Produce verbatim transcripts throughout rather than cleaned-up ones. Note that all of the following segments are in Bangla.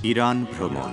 ইরান ভ্রমণ।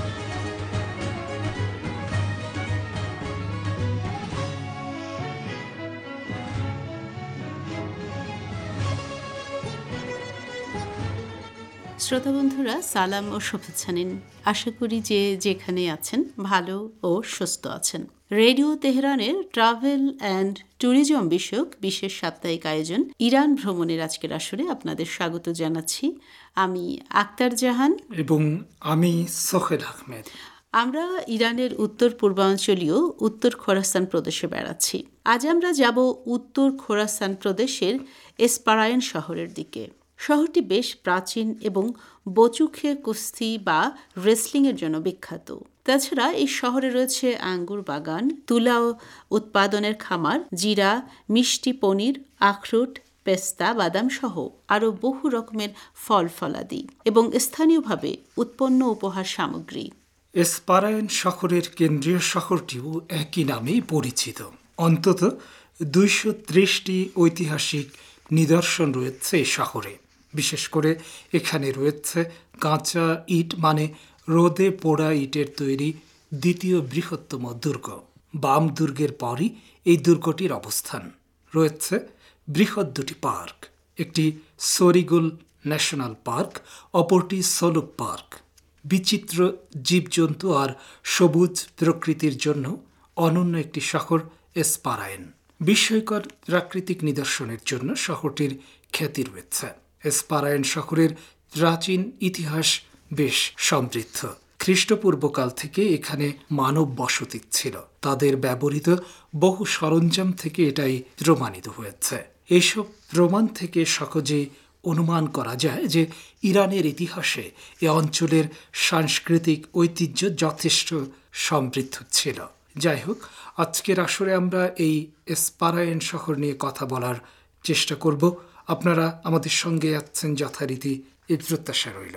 শ্রোতা বন্ধুরা, সালাম ও শুভেচ্ছা নিন। আশা করি যে যেখানে আছেন ভালো ও সুস্থ আছেন। রেডিও তেহরানের ট্রাভেল অ্যান্ড ট্যুরিজম বিষয়ক বিশেষ সাপ্তাহিক আয়োজন ইরান ভ্রমণের আজকের আসরে আপনাদের স্বাগত জানাচ্ছি। আমি আক্তার জাহান এবং আমি সোহেল আহমেদ। আমরা ইরানের উত্তর পূর্বাঞ্চলীয় উত্তর খোরাসান প্রদেশে বেড়াচ্ছি। আজ আমরা যাব উত্তর খোরাসান প্রদেশের এসপারাইন শহরের দিকে। শহরটি বেশ প্রাচীন এবং বচুখে কুস্তি বা রেসলিংয়ের জন্য বিখ্যাত। তাছাড়া এই শহরে রয়েছে আঙ্গুর বাগান, তুলা উৎপাদনের খামার, জিরা, মিষ্টি পনির, আখরোট, পেস্তা, বাদাম সহ আরও বহু রকমের ফল ফলাদি এবং স্থানীয়ভাবে উৎপন্ন উপহার সামগ্রী। এসপারাইন শহরের কেন্দ্রীয় শহরটিও একই নামেই পরিচিত। অন্তত দুইশো ত্রিশটি ঐতিহাসিক নিদর্শন রয়েছে এই শহরে। বিশেষ করে এখানে রয়েছে কাঁচা ইট মানে রোদে পোড়া ইটের তৈরি দ্বিতীয় বৃহত্তম দুর্গ। বাম দুর্গের পরই এই দুর্গটির অবস্থান। রয়েছে বৃহৎ দুটি পার্ক, একটি সরিগুল ন্যাশনাল পার্ক, অপরটি সোলুক পার্ক। বিচিত্র জীবজন্তু আর সবুজ প্রকৃতির জন্য অনন্য একটি শহর এসপারাইন। বিস্ময়কর প্রাকৃতিক নিদর্শনের জন্য শহরটির খ্যাতি রয়েছে। এসপারাইন শহরের প্রাচীন ইতিহাস বেশ সমৃদ্ধ। খ্রিস্টপূর্বকাল থেকে এখানে মানব বসতি ছিল। তাদের ব্যবহৃত বহু সরঞ্জাম থেকে এটাই প্রমাণিত হয়েছে। এইসব প্রমাণ থেকে সহজেই অনুমান করা যায় যে ইরানের ইতিহাসে এ অঞ্চলের সাংস্কৃতিক ঐতিহ্য যথেষ্ট সমৃদ্ধ ছিল। যাই হোক, আজকের আসরে আমরা এই এসপারাইন শহর নিয়ে কথা বলার চেষ্টা করব। আপনারা আমাদের সঙ্গে আছেন যথারীতি, এই প্রত্যাশা রইল।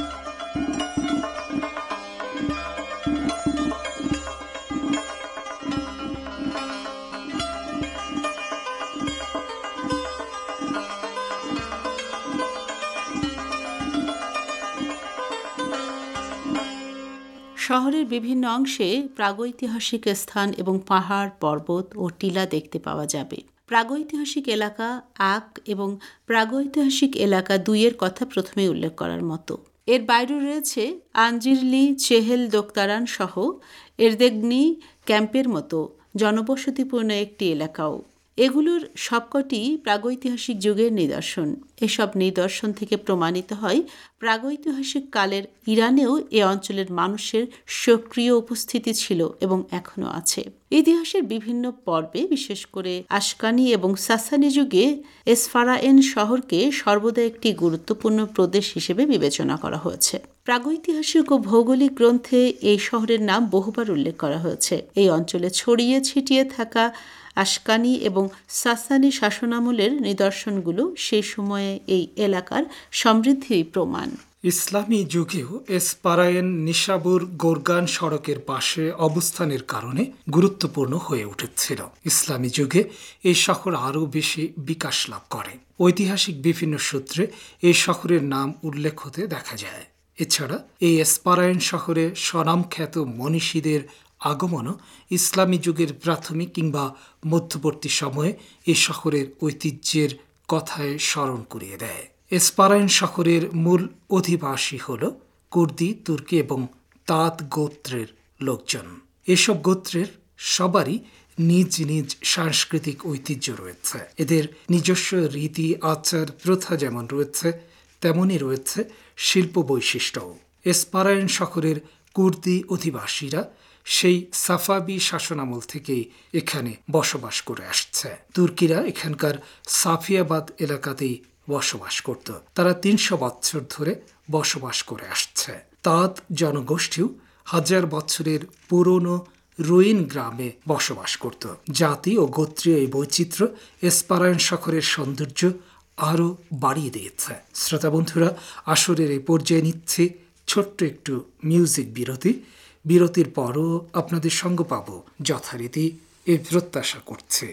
শহরের বিভিন্ন অংশে প্রাগৈতিহাসিক স্থান এবং পাহাড়, পর্বত ও টিলা দেখতে পাওয়া যাবে। প্রাগৈতিহাসিক এলাকা এক এবং প্রাগৈতিহাসিক এলাকা দুইয়ের কথা প্রথমে উল্লেখ করার মতো। এর বাইরে রয়েছে আঞ্জিরলি, চেহেল দোক্তারান সহ এরদেগনি ক্যাম্পের মতো জনবসতিপূর্ণ একটি এলাকাও। এগুলোর সবকটি প্রাগৈতিহাসিক যুগের নিদর্শন। এসব নিদর্শন থেকে প্রমাণিত হয় প্রাগৈতিহাসিক কালের ইরানেও এ অঞ্চলের মানুষের সক্রিয় উপস্থিতি ছিল এবং এখনও আছে। ইতিহাসের বিভিন্ন পর্বে, বিশেষ করে আশকানি এবং সাসানি যুগে, এসপারাইন শহরকে সর্বদা একটি গুরুত্বপূর্ণ প্রদেশ হিসেবে বিবেচনা করা হয়েছে। প্রাগৈতিহাসিক ও ভৌগোলিক গ্রন্থে এই শহরের নাম বহুবার উল্লেখ করা হয়েছে। এই অঞ্চলে ছড়িয়ে ছিটিয়ে থাকা আশকানি এবং সাসানি শাসনামলের নিদর্শনগুলো সেই সময়ে এই এলাকার সমৃদ্ধির প্রমাণ। ইসলামী যুগেও এসপারাইন নিশাবুর গোরগান সড়কের পাশে অবস্থানের কারণে গুরুত্বপূর্ণ হয়ে উঠেছিল। ইসলামী যুগে এই শহর আরও বেশি বিকাশ লাভ করে। ঐতিহাসিক বিভিন্ন সূত্রে এই শহরের নাম উল্লেখ হতে দেখা যায়। এছাড়া এই এসপারাইন শহরে স্বনামখ্যাত মনীষীদের আগমনও ইসলামী যুগের প্রাথমিক কিংবা মধ্যবর্তী সময়ে এই শহরের ঐতিহ্যের কথায় স্মরণ করিয়ে দেয়। এসপারাইন শহরের মূল অধিবাসী হল কুর্দি, তুর্কি এবং তাত গোত্রের লোকজন। এসব গোত্রের সবারই নিজ নিজ সাংস্কৃতিক ঐতিহ্য রয়েছে। এদের নিজস্ব রীতি, আচার, প্রথা যেমন রয়েছে, তেমনই রয়েছে শিল্প বৈশিষ্ট্যও। এসপারাইন শহরের কুর্দি অধিবাসীরা সেই সাফাবি শাসনামল থেকেই এখানে বসবাস করে আসছে। তুর্কিরা এখানকার সাফিয়াবাদ এলাকাতেই বসবাস করত। তারা তিনশো বছর ধরে বসবাস করে আসছে। তাত জনগোষ্ঠীও হাজার বছরের পুরনো রুইন গ্রামে বসবাস করত। জাতি ও গোত্রীয় এই বৈচিত্র্য এসপারাইন শহরের সৌন্দর্য আরও বাড়িয়ে দিয়েছে। শ্রোতা বন্ধুরা, আসরের এই পর্যায়ে নিচ্ছে ছোট্ট একটু মিউজিক বিরতি। বিরতির পরও আপনাদের সঙ্গ পাব যথারীতি, এই প্রত্যাশা করছে।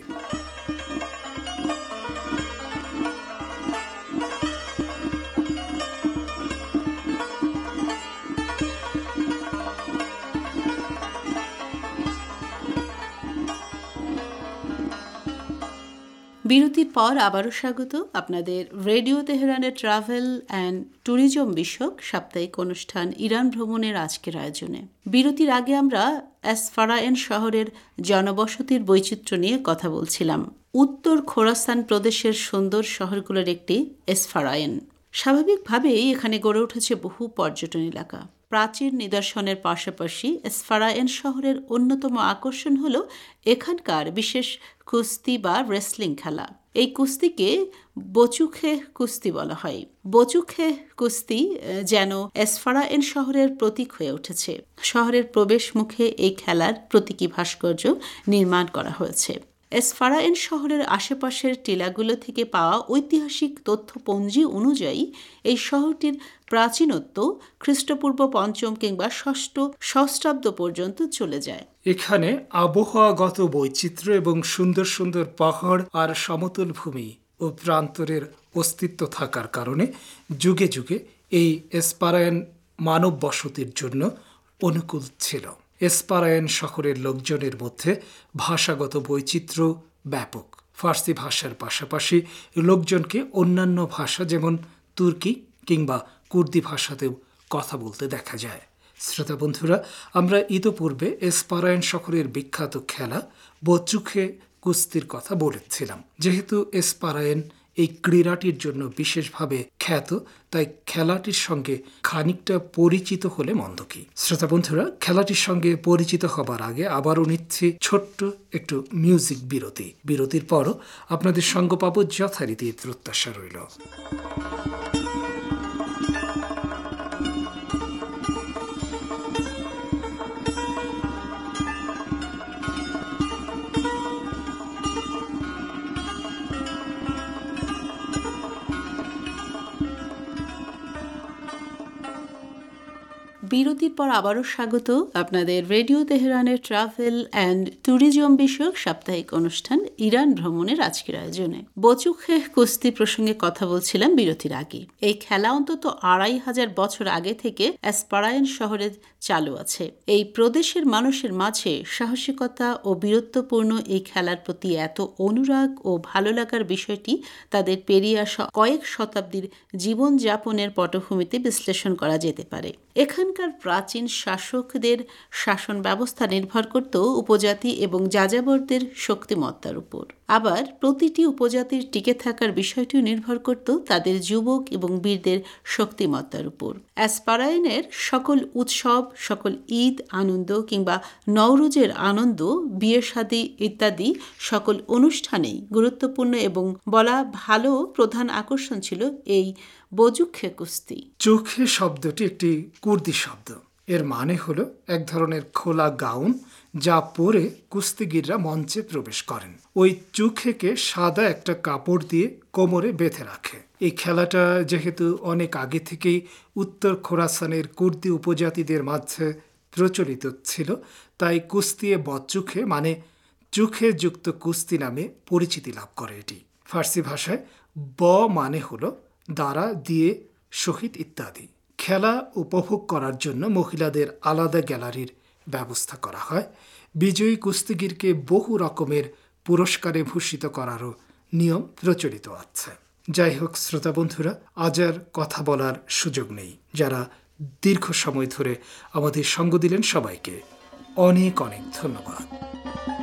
বিরতির পর আবারও স্বাগত আপনাদের রেডিও তেহরানের ট্রাভেল অ্যান্ড ট্যুরিজম বিষয়ক সাপ্তাহিক অনুষ্ঠান ইরান ভ্রমণের আজকের আয়োজনে। বিরতির আগে আমরা এসফারায়েন শহরের জনবসতির বৈচিত্র্য নিয়ে কথা বলছিলাম। উত্তর খোরাসান প্রদেশের সুন্দর শহরগুলোর একটি এসফারায়েন। স্বাভাবিকভাবেই এখানে গড়ে উঠেছে বহু পর্যটন এলাকা। প্রাচীন নিদর্শনের পাশাপাশি এসফারায়েন শহরের অন্যতম আকর্ষণ হল এখানকার বিশেষ কুস্তি বা রেসলিং খেলা। এই কুস্তিকে বচুখে কুস্তি বলা হয়। বচুখে কুস্তি যেন এসফারায়েন শহরের প্রতীক হয়ে উঠেছে। শহরের প্রবেশ মুখে এই খেলার প্রতীকী ভাস্কর্য নির্মাণ করা হয়েছে। এসফারায়েন শহরের আশেপাশের টিলাগুলো থেকে পাওয়া ঐতিহাসিক তথ্যপঞ্জি অনুযায়ী এই শহরটির প্রাচীনত্ব খ্রিস্টপূর্ব পঞ্চম কিংবা ষষ্ঠ সহস্রাব্দ পর্যন্ত চলে যায়। এখানে আবহাওয়াগত বৈচিত্র্য এবং সুন্দর সুন্দর পাহাড় আর সমতল ভূমি ও প্রান্তরের অস্তিত্ব থাকার কারণে যুগে যুগে এই এসপারায়েন মানব বসতির জন্য অনুকূল ছিল। এসপারায়েন শহরের লোকজনের মধ্যে ভাষাগত বৈচিত্র্য ব্যাপক। ফার্সি ভাষার পাশাপাশি লোকজনকে অন্যান্য ভাষা যেমন তুর্কি কিংবা কুর্দি ভাষাতেও কথা বলতে দেখা যায়। শ্রোতা বন্ধুরা, আমরা ইতোপূর্বে এসপারায়েন শহরের বিখ্যাত খেলা বচুখে কুস্তির কথা বলেছিলাম। যেহেতু এসপারায়েন এই ক্রীড়াটির জন্য বিশেষভাবে খ্যাত, তাই খেলাটির সঙ্গে খানিকটা পরিচিত হলে মন্দ কি। শ্রোতা বন্ধুরা, খেলাটির সঙ্গে পরিচিত হবার আগে আবারও নিচ্ছি ছোট্ট একটু মিউজিক বিরতি। বিরতির পরও আপনাদের সঙ্গ পাবো যথারীতি প্রত্যাশা রইল। বিরতির পর আবারও স্বাগত আপনাদের রেডিও তেহরানের ট্রাভেল অ্যান্ড ট্যুরিজম বিষয়ক সাপ্তাহিক অনুষ্ঠান ইরান ভ্রমণের আজকের আয়োজনে। বচুখে কুস্তি প্রসঙ্গে কথা বলছিলাম বিরতির আগে। এই খেলা অন্তত আড়াই হাজার বছর আগে থেকে এসপারায়েন শহরে চালু আছে। এই প্রদেশের মানুষের মাঝে সাহসিকতা ও বীরত্বপূর্ণ এই খেলার প্রতি এত অনুরাগ ও ভালো লাগার বিষয়টি তাদের পেরিয়ে আসা কয়েক শতাব্দীর জীবনযাপনের পটভূমিতে বিশ্লেষণ করা যেতে পারে। এখানকার প্রাচীন শাসকদের শাসন ব্যবস্থা নির্ভর করত উপজাতি এবং যাযাবরদের শক্তিমত্তার উপর। আবার প্রতিটি উপজাতির টিকে থাকার বিষয়টিও নির্ভর করত তাদের যুবক এবং বীরদের শক্তিমত্তার উপর। এসপারায়েনের সকল উৎসব, সকল ঈদ, আনন্দ কিংবা নওরোজের আনন্দ, বিয়ে শাদী ইত্যাদি সকল অনুষ্ঠানেই গুরুত্বপূর্ণ এবং বলা ভালো প্রধান আকর্ষণ ছিল এই বচুখে কুস্তি। চোখে শব্দটি একটি কুর্দি শব্দ। এর মানে হলো এক ধরনের খোলা গাউন যা পরে কুস্তিগিররা মঞ্চে প্রবেশ করেন। ওই চোখেকে সাদা একটা কাপড় দিয়ে কোমরে বেঁধে রাখে। এই খেলাটা যেহেতু অনেক আগে থেকেই উত্তর খোরাসানের কুর্দি উপজাতিদের মাঝে প্রচলিত ছিল, তাই কুস্তি বচুখে মানে চোখে যুক্ত কুস্তি নামে পরিচিতি লাভ করে এটি। ফার্সি ভাষায় ব মানে হলো দ্বারা, দিয়ে, শহীদ ইত্যাদি। খেলা উপভোগ করার জন্য মহিলাদের আলাদা গ্যালারির ব্যবস্থা করা হয়। বিজয়ী কুস্তিগিরকে বহু রকমের পুরস্কারে ভূষিত করারও নিয়ম প্রচলিত আছে। যাই হোক শ্রোতা বন্ধুরা, আজ আর কথা বলার সুযোগ নেই। যারা দীর্ঘ সময় ধরে আমাদের সঙ্গ দিলেন সবাইকে অনেক অনেক ধন্যবাদ।